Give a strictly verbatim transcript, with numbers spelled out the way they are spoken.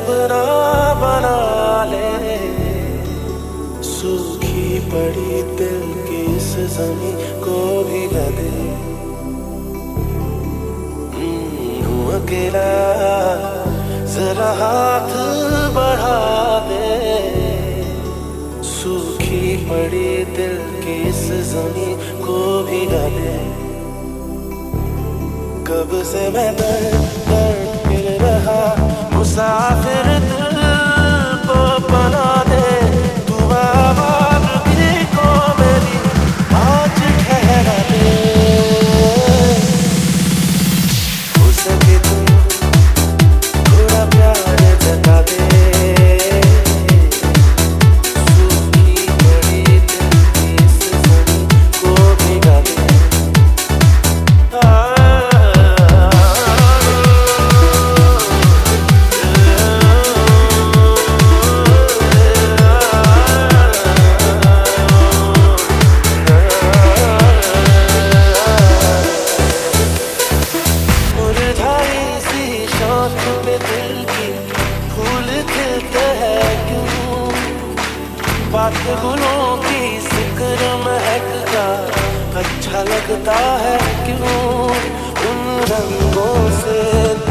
अपना बना ले, सूखी पड़ी दिल की इस ज़मीं को भिगा दे। हूँ अकेला जरा हाथ बढ़ा दे, सूखी पड़ी दिल की इस ज़मीं को भिगा दे। कब से मैं दर्द दर्द गिर रहा, मुसाफिर दिल को बना दे। तू आवाज़ भी को मेरी आज ठहरा दे। हो सके तो थोड़ा प्यार जता दे, सूखी पड़ी दिल की इस ज़मीं को भिगा दे। दिल की फूल खिलते हैं क्यों, बात गुलों की जिक्र महकता अच्छा लगता है क्यों। उन रंगों से